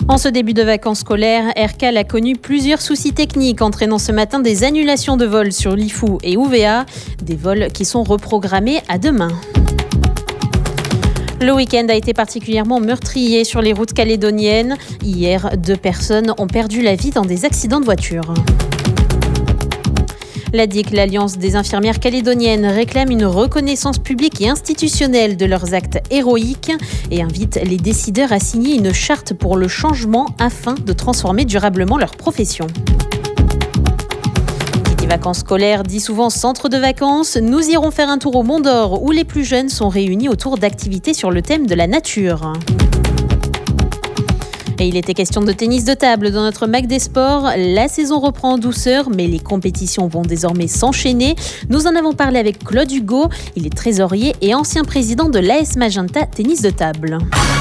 En ce début de vacances scolaires, Aircal a connu plusieurs soucis techniques entraînant ce matin des annulations de vols sur Lifou et UVA, des vols qui sont reprogrammés à demain. Le week-end a été particulièrement meurtrier sur les routes calédoniennes. Hier, 2 personnes ont perdu la vie dans des accidents de voiture. L'ADIC, l'Alliance des infirmières calédoniennes, réclame une reconnaissance publique et institutionnelle de leurs actes héroïques et invite les décideurs à signer une charte pour le changement afin de transformer durablement leur profession. Qui dit vacances scolaires dit souvent centre de vacances. Nous irons faire un tour au Mont d'Or où les plus jeunes sont réunis autour d'activités sur le thème de la nature. Et il était question de tennis de table dans notre Mac des Sports. La saison reprend en douceur, mais les compétitions vont désormais s'enchaîner. Nous en avons parlé avec Claude Hugo. Il est trésorier et ancien président de l'AS Magenta Tennis de table.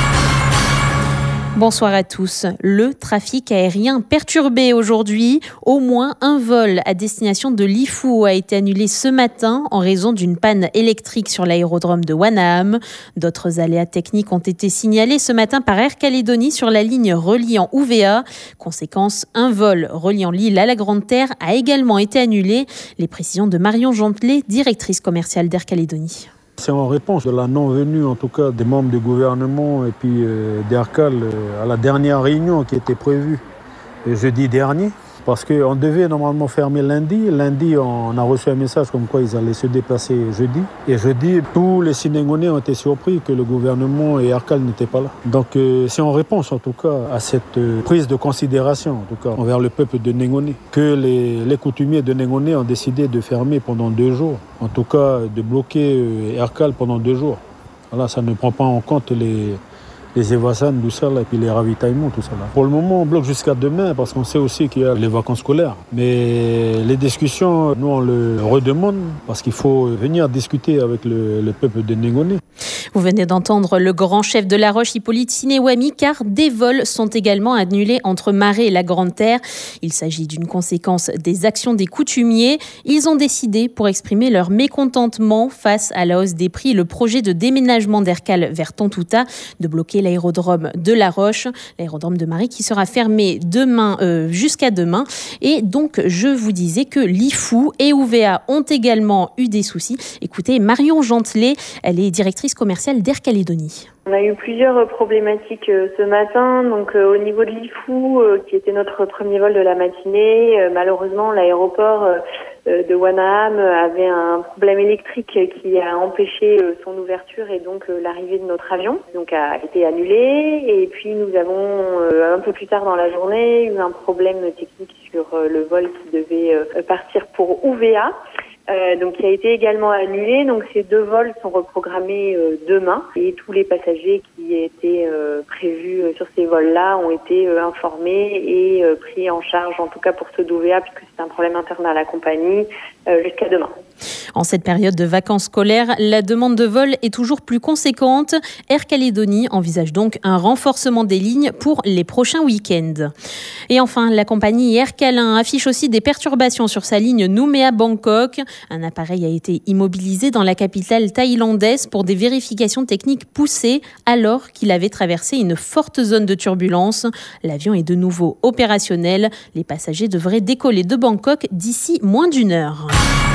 Bonsoir à tous. Le trafic aérien perturbé aujourd'hui. Au moins un vol à destination de Lifou a été annulé ce matin en raison d'une panne électrique sur l'aérodrome de Wanaham. D'autres aléas techniques ont été signalés ce matin par Air Calédonie sur la ligne reliant UVA. Conséquence, un vol reliant l'île à la Grande Terre a également été annulé. Les précisions de Marion Gentelet, directrice commerciale d'Air Calédonie. C'est en réponse de la non-venue, en tout cas, des membres du gouvernement et puis d'Aircal à la dernière réunion qui était prévue jeudi dernier. Parce qu'on devait normalement fermer lundi. Lundi, on a reçu un message comme quoi ils allaient se déplacer jeudi. Et jeudi, tous les Sénégalais ont été surpris que le gouvernement et Aircal n'étaient pas là. Donc c'est en réponse, en tout cas, à cette prise de considération, en tout cas, envers le peuple de Négoné, que les coutumiers de Négoné ont décidé de fermer pendant 2 jours. En tout cas, de bloquer Aircal pendant 2 jours. Voilà, ça ne prend pas en compte les évasans, tout ça, là, et puis les ravitaillements, tout ça. Là. Pour le moment, on bloque jusqu'à demain parce qu'on sait aussi qu'il y a les vacances scolaires. Mais les discussions, nous, on le redemande parce qu'il faut venir discuter avec le peuple de Négoné. Vous venez d'entendre le grand chef de La Roche, Hippolyte Sinewami, car des vols sont également annulés entre Marais et la Grande Terre. Il s'agit d'une conséquence des actions des coutumiers. Ils ont décidé, pour exprimer leur mécontentement face à la hausse des prix, le projet de déménagement d'Aircal vers Tontouta, de bloquer l'aérodrome de La Roche, l'aérodrome de Marais qui sera fermé demain jusqu'à demain. Et donc, je vous disais que Lifou et UVA ont également eu des soucis. Écoutez, Marion Gentelet, elle est directrice commerciale d'Air Calédonie. On a eu plusieurs problématiques ce matin. Donc au niveau de Lifou, qui était notre premier vol de la matinée, malheureusement l'aéroport de Wanaham avait un problème électrique qui a empêché son ouverture et donc l'arrivée de notre avion. Donc a été annulé. Et puis nous avons un peu plus tard dans la journée eu un problème technique sur le vol qui devait partir pour UVA. Donc qui a été également annulé. Donc ces 2 vols sont reprogrammés demain et tous les passagers qui étaient prévus sur ces vols-là ont été informés et pris en charge, en tout cas pour ceux d'UVA, puisque c'est un problème interne à la compagnie, jusqu'à demain. En cette période de vacances scolaires, la demande de vol est toujours plus conséquente. Air Calédonie envisage donc un renforcement des lignes pour les prochains week-ends. Et enfin, la compagnie Air Calin affiche aussi des perturbations sur sa ligne Nouméa-Bangkok. Un appareil a été immobilisé dans la capitale thaïlandaise pour des vérifications techniques poussées alors qu'il avait traversé une forte zone de turbulence. L'avion est de nouveau opérationnel. Les passagers devraient décoller de Bangkok d'ici moins d'1 heure.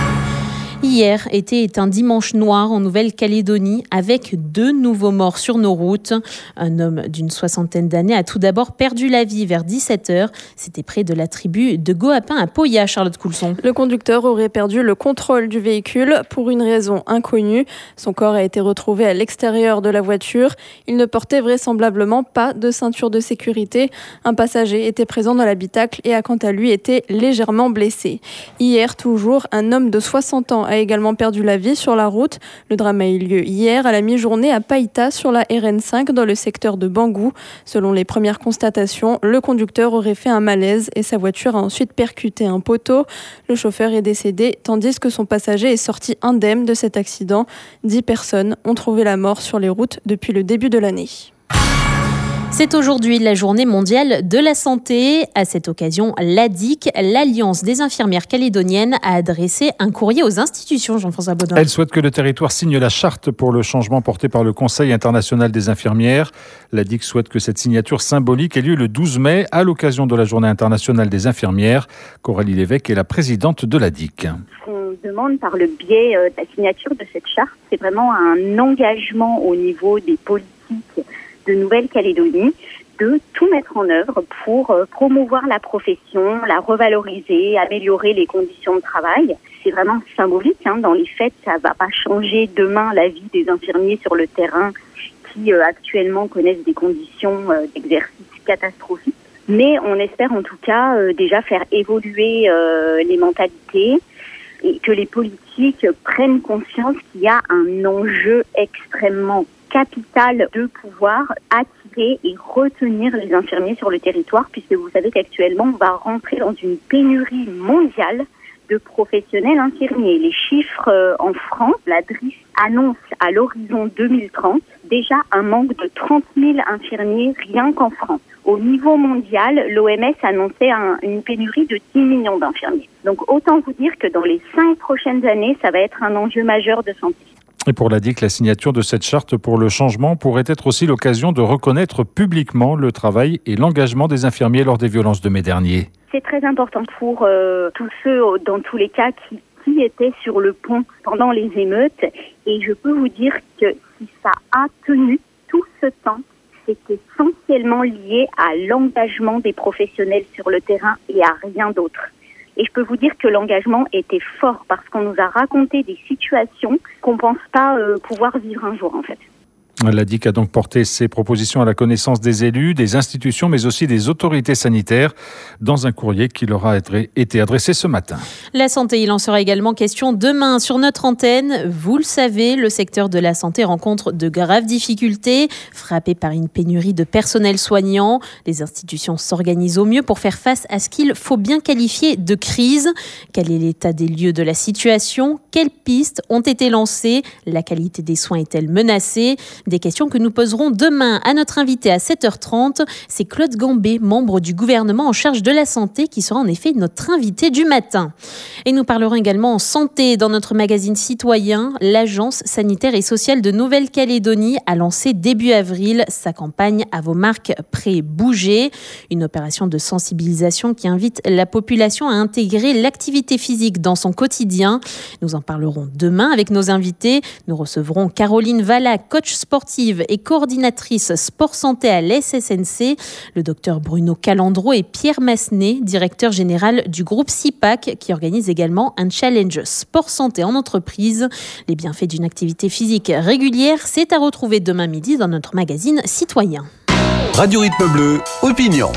Hier était un dimanche noir en Nouvelle-Calédonie avec 2 nouveaux morts sur nos routes. Un homme d'une 60aine d'années a tout d'abord perdu la vie vers 17h. C'était près de la tribu de Goapin à Poya, Charlotte Coulson. Le conducteur aurait perdu le contrôle du véhicule pour une raison inconnue. Son corps a été retrouvé à l'extérieur de la voiture. Il ne portait vraisemblablement pas de ceinture de sécurité. Un passager était présent dans l'habitacle et a quant à lui été légèrement blessé. Hier, toujours, un homme de 60 ans a également perdu la vie sur la route. Le drame a eu lieu hier à la mi-journée à Païta sur la RN5 dans le secteur de Bangou. Selon les premières constatations, le conducteur aurait fait un malaise et sa voiture a ensuite percuté un poteau. Le chauffeur est décédé tandis que son passager est sorti indemne de cet accident. 10 personnes ont trouvé la mort sur les routes depuis le début de l'année. C'est aujourd'hui la journée mondiale de la santé. À cette occasion, l'ADIC, l'Alliance des infirmières calédoniennes, a adressé un courrier aux institutions, Jean-François Baudin. Elle souhaite que le territoire signe la charte pour le changement porté par le Conseil international des infirmières. L'ADIC souhaite que cette signature symbolique ait lieu le 12 mai à l'occasion de la journée internationale des infirmières. Coralie Lévesque est la présidente de l'ADIC. On demande par le biais de la signature de cette charte, c'est vraiment un engagement au niveau des politiques de Nouvelle-Calédonie de tout mettre en œuvre pour promouvoir la profession, la revaloriser, améliorer les conditions de travail. C'est vraiment symbolique. Dans les faits, ça va pas changer demain la vie des infirmiers sur le terrain qui actuellement connaissent des conditions d'exercice catastrophiques. Mais on espère en tout cas déjà faire évoluer les mentalités et que les politiques prennent conscience qu'il y a un enjeu extrêmement capital de pouvoir attirer et retenir les infirmiers sur le territoire, puisque vous savez qu'actuellement, on va rentrer dans une pénurie mondiale de professionnels infirmiers. Les chiffres en France, la DRIS annonce à l'horizon 2030 déjà un manque de 30 000 infirmiers rien qu'en France. Au niveau mondial, l'OMS annonçait une pénurie de 10 millions d'infirmiers. Donc autant vous dire que dans les 5 prochaines années, ça va être un enjeu majeur de santé. Et pour l'ADIC, la signature de cette charte pour le changement pourrait être aussi l'occasion de reconnaître publiquement le travail et l'engagement des infirmiers lors des violences de mai dernier. C'est très important pour tous ceux, dans tous les cas, qui étaient sur le pont pendant les émeutes. Et je peux vous dire que si ça a tenu tout ce temps, c'est essentiellement lié à l'engagement des professionnels sur le terrain et à rien d'autre. Et je peux vous dire que l'engagement était fort parce qu'on nous a raconté des situations qu'on ne pense pas pouvoir vivre un jour en fait. L'ADIC a donc porté ses propositions à la connaissance des élus, des institutions, mais aussi des autorités sanitaires dans un courrier qui leur a été adressé ce matin. La santé, il en sera également question demain sur notre antenne. Vous le savez, le secteur de la santé rencontre de graves difficultés, frappé par une pénurie de personnel soignant. Les institutions s'organisent au mieux pour faire face à ce qu'il faut bien qualifier de crise. Quel est l'état des lieux de la situation ? Quelles pistes ont été lancées ? La qualité des soins est-elle menacée ? Des questions que nous poserons demain à notre invité à 7h30. C'est Claude Gambé, membre du gouvernement en charge de la santé, qui sera en effet notre invité du matin. Et nous parlerons également en santé dans notre magazine citoyen. L'Agence sanitaire et sociale de Nouvelle-Calédonie a lancé début avril sa campagne « À vos marques, prêts, bougez ». Une opération de sensibilisation qui invite la population à intégrer l'activité physique dans son quotidien. Nous en parlerons demain avec nos invités. Nous recevrons Caroline Valla, coach sportive et coordinatrice sport santé à l'SSNC, le docteur Bruno Calandro et Pierre Massenet, directeur général du groupe CIPAC, qui organise également un challenge sport santé en entreprise. Les bienfaits d'une activité physique régulière, c'est à retrouver demain midi dans notre magazine citoyen. Radio Rythme Bleu, opinion.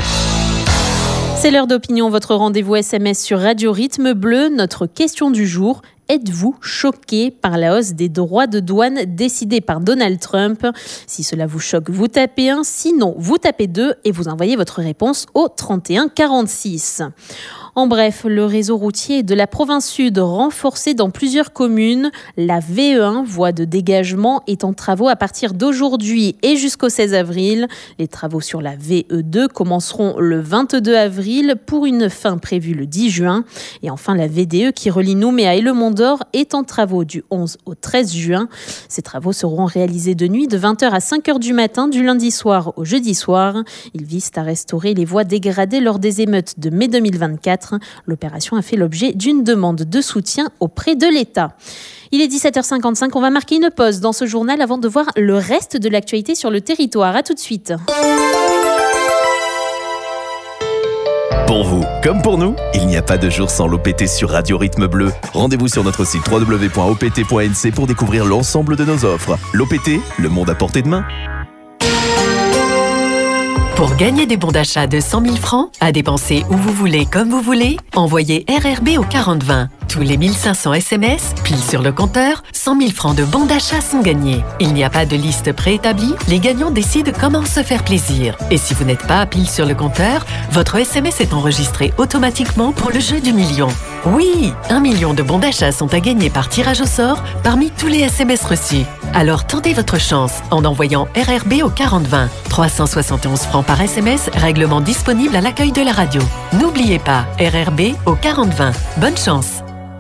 C'est l'heure d'opinion, votre rendez-vous SMS sur Radio Rythme Bleu. Notre question du jour: êtes-vous choqué par la hausse des droits de douane décidée par Donald Trump ? Si cela vous choque, vous tapez 1, sinon vous tapez 2 et vous envoyez votre réponse au 31 46. En bref, le réseau routier de la province sud renforcé dans plusieurs communes. La VE1, voie de dégagement, est en travaux à partir d'aujourd'hui et jusqu'au 16 avril. Les travaux sur la VE2 commenceront le 22 avril pour une fin prévue le 10 juin. Et enfin, la VDE qui relie Nouméa et le Mont-d'Or est en travaux du 11 au 13 juin. Ces travaux seront réalisés de nuit de 20h à 5h du matin du lundi soir au jeudi soir. Ils visent à restaurer les voies dégradées lors des émeutes de mai 2024. L'opération a fait l'objet d'une demande de soutien auprès de l'État. Il est 17h55, on va marquer une pause dans ce journal avant de voir le reste de l'actualité sur le territoire. À tout de suite. Pour vous, comme pour nous, il n'y a pas de jour sans l'OPT sur Radio Rythme Bleu. Rendez-vous sur notre site www.opt.nc pour découvrir l'ensemble de nos offres. L'OPT, le monde à portée de main. Pour gagner des bons d'achat de 100 000 francs, à dépenser où vous voulez, comme vous voulez, envoyez RRB au 4020. tous les 1500 SMS, pile sur le compteur, 100 000 francs de bons d'achat sont gagnés. Il n'y a pas de liste préétablie, les gagnants décident comment se faire plaisir. Et si vous n'êtes pas pile sur le compteur, votre SMS est enregistré automatiquement pour le jeu du million. Oui, 1 million de bons d'achat sont à gagner par tirage au sort parmi tous les SMS reçus. Alors tentez votre chance en envoyant RRB au 4020. 371 francs par SMS, règlement disponible à l'accueil de la radio. N'oubliez pas, RRB au 4020. Bonne chance.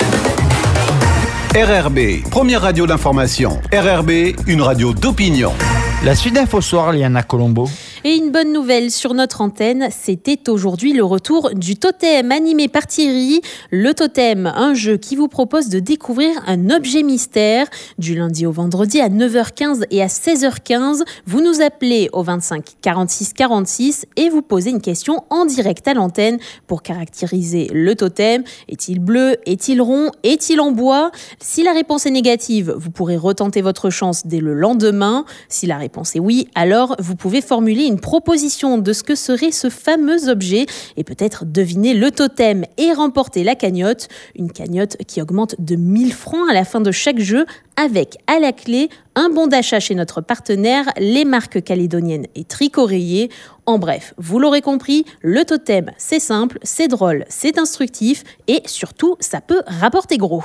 RRB, première radio d'information. RRB, une radio d'opinion. La suite d'Info Soir, Liana Colombo. Et une bonne nouvelle sur notre antenne, c'était aujourd'hui le retour du Totem animé par Thierry. Le Totem, un jeu qui vous propose de découvrir un objet mystère. Du lundi au vendredi à 9h15 et à 16h15, vous nous appelez au 25 46 46 et vous posez une question en direct à l'antenne pour caractériser le totem. Est-il bleu? Est-il rond? Est-il en bois? Si la réponse est négative, vous pourrez retenter votre chance dès le lendemain. Si la réponse est oui, alors vous pouvez formuler une proposition de ce que serait ce fameux objet et peut-être deviner le totem et remporter la cagnotte. Une cagnotte qui augmente de 1000 francs à la fin de chaque jeu avec à la clé un bon d'achat chez notre partenaire, les marques calédoniennes et Tricoreiller. En bref, vous l'aurez compris, le totem, c'est simple, c'est drôle, c'est instructif et surtout, ça peut rapporter gros.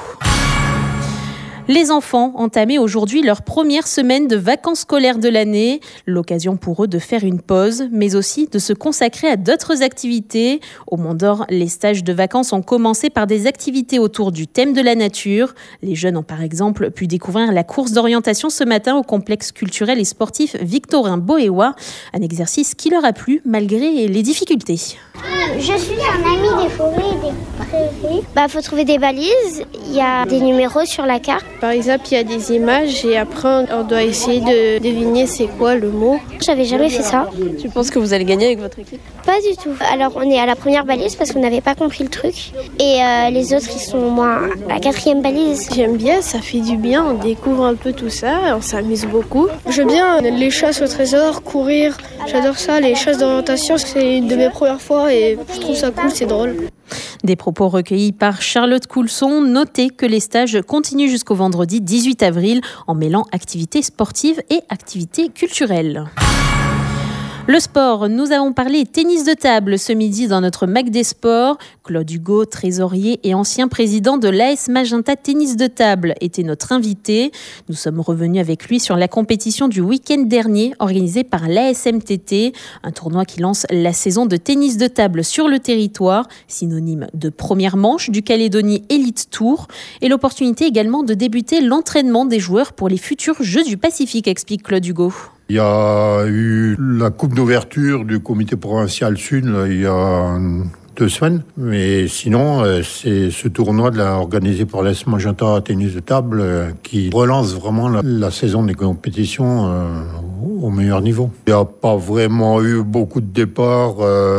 Les enfants entamaient aujourd'hui leur première semaine de vacances scolaires de l'année, l'occasion pour eux de faire une pause, mais aussi de se consacrer à d'autres activités. Au Mont d'Or, les stages de vacances ont commencé par des activités autour du thème de la nature. Les jeunes ont par exemple pu découvrir la course d'orientation ce matin au complexe culturel et sportif Victorin Boéois, un exercice qui leur a plu malgré les difficultés. Je suis un ami des forêts et des prairies. Faut trouver des balises, il y a des numéros sur la carte. Par exemple, il y a des images et après on doit essayer de deviner c'est quoi le mot. J'avais jamais fait ça. Tu penses que vous allez gagner avec votre équipe? Pas du tout. Alors on est à la première balise parce qu'on n'avait pas compris le truc. Et les autres ils sont au moins à la quatrième balise. J'aime bien, ça fait du bien, on découvre un peu tout ça, on s'amuse beaucoup. J'aime bien les chasses au trésor, courir, j'adore ça. Les chasses d'orientation, c'est une de mes premières fois et je trouve ça cool, c'est drôle. Des propos recueillis par Charlotte Coulson. Notez que les stages continuent jusqu'au vendredi 18 avril en mêlant activités sportives et activités culturelles. Le sport, nous avons parlé tennis de table ce midi dans notre Mac des Sports. Claude Hugo, trésorier et ancien président de l'AS Magenta Tennis de table, était notre invité. Nous sommes revenus avec lui sur la compétition du week-end dernier organisée par l'ASMTT, un tournoi qui lance la saison de tennis de table sur le territoire, synonyme de première manche du Calédonie Elite Tour, et l'opportunité également de débuter l'entraînement des joueurs pour les futurs Jeux du Pacifique, explique Claude Hugo. Il y a eu la coupe d'ouverture du comité provincial Sud il y a 2 semaines, mais sinon c'est ce tournoi organisé par l'AS Magenta Tennis de table qui relance vraiment la saison des compétitions au meilleur niveau. Il n'y a pas vraiment eu beaucoup de départs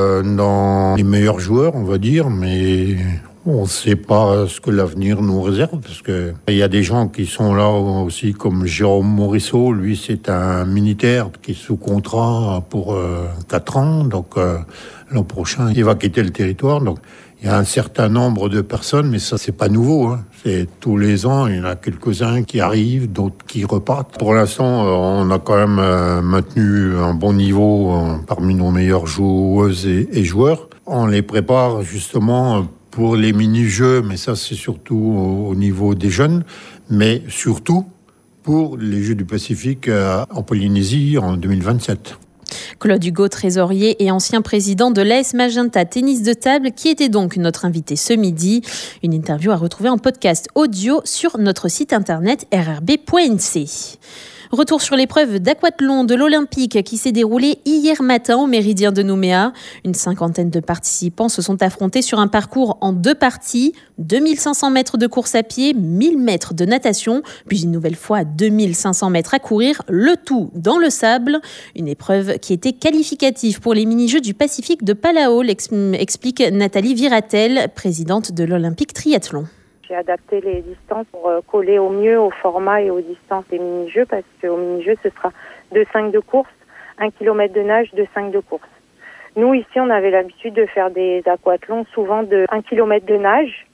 dans les meilleurs joueurs, on va dire, mais on ne sait pas ce que l'avenir nous réserve, parce que il y a des gens qui sont là aussi, comme Jérôme Morisseau. Lui, c'est un militaire qui est sous contrat pour 4 ans. Donc, l'an prochain, il va quitter le territoire. Donc, il y a un certain nombre de personnes, mais ça, c'est pas nouveau, hein. C'est tous les ans, il y en a quelques-uns qui arrivent, d'autres qui repartent. Pour l'instant, on a quand même maintenu un bon niveau parmi nos meilleures joueuses et joueurs. On les prépare justement pour les mini-jeux, mais ça c'est surtout au niveau des jeunes, mais surtout pour les Jeux du Pacifique en Polynésie en 2027. Claude Hugo, trésorier et ancien président de l'AS Magenta Tennis de table, qui était donc notre invité ce midi. Une interview à retrouver en podcast audio sur notre site internet rrb.nc. Retour sur l'épreuve d'aquathlon de l'Olympique qui s'est déroulée hier matin au Méridien de Nouméa. Une 50aine de participants se sont affrontés sur un parcours en 2 parties. 2500 mètres de course à pied, 1000 mètres de natation, puis une nouvelle fois 2500 mètres à courir, le tout dans le sable. Une épreuve qui était qualificative pour les mini-jeux du Pacifique de Palau, explique Nathalie Viratel, présidente de l'Olympique Triathlon. J'ai adapté les distances pour coller au mieux au format et aux distances des mini-jeux, parce qu'au mini-jeux, ce sera 2,5 de course, 1 km de nage, 2,5 de course. Nous, ici, on avait l'habitude de faire des aquathlons, souvent de 1 km de nage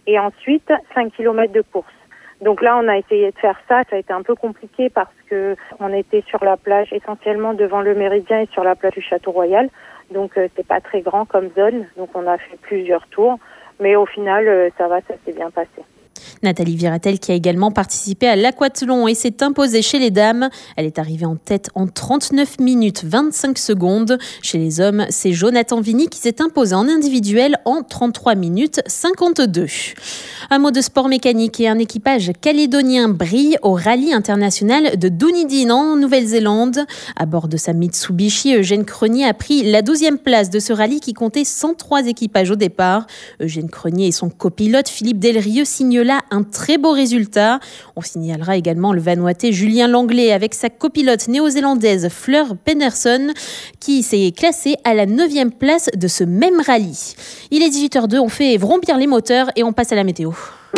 et ensuite 5 km de course. Donc là, on a essayé de faire ça. Ça a été un peu compliqué parce que on était sur la plage essentiellement devant le Méridien et sur la plage du Château Royal. Donc c'est pas très grand comme zone. Donc on a fait plusieurs tours. Mais au final, ça s'est bien passé. Nathalie Viratel qui a également participé à l'aquathlon et s'est imposée chez les dames. Elle est arrivée en tête en 39 minutes 25 secondes. Chez les hommes, c'est Jonathan Vigny qui s'est imposé en individuel en 33 minutes 52. Un mot de sport mécanique et un équipage calédonien brille au rallye international de Dunedin en Nouvelle-Zélande. À bord de sa Mitsubishi, Eugène Crenier a pris la 12e place de ce rallye qui comptait 103 équipages au départ. Eugène Crenier et son copilote Philippe Delrieux signent là un très beau résultat. On signalera également le Vanuatais Julien Langlais avec sa copilote néo-zélandaise Fleur Penderson qui s'est classée à la 9e place de ce même rallye. Il est 18h02, on fait vrombir les moteurs et on passe à la météo.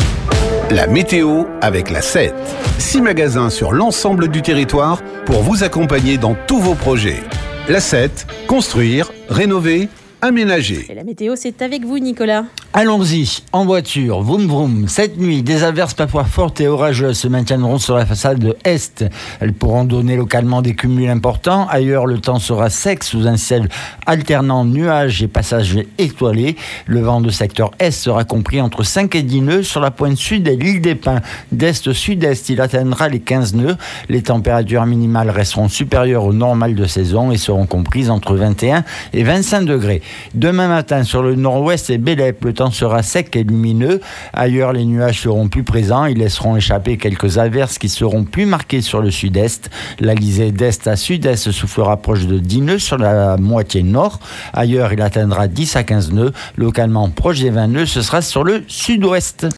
La météo avec la 7. 6 magasins sur l'ensemble du territoire pour vous accompagner dans tous vos projets. La 7, construire, rénover, aménager. Et la météo, c'est avec vous, Nicolas. Allons-y, en voiture, vroom vroom. Cette nuit, des averses parfois fortes et orageuses se maintiendront sur la façade est. Elles pourront donner localement des cumuls importants. Ailleurs, le temps sera sec sous un ciel alternant nuages et passages étoilés. Le vent de secteur est sera compris entre 5 et 10 nœuds sur la pointe sud de l'île des Pins. D'est-sud-est, il atteindra les 15 nœuds. Les températures minimales resteront supérieures au normal de saison et seront comprises entre 21 et 25 degrés. Demain matin, sur le nord-ouest et Bélep, le temps sera sec et lumineux. Ailleurs, les nuages seront plus présents. Ils laisseront échapper quelques averses qui seront plus marquées sur le sud-est. L'Alizé d'est à sud-est soufflera proche de 10 nœuds sur la moitié nord. Ailleurs, il atteindra 10 à 15 nœuds. Localement proche des 20 nœuds, ce sera sur le sud-ouest.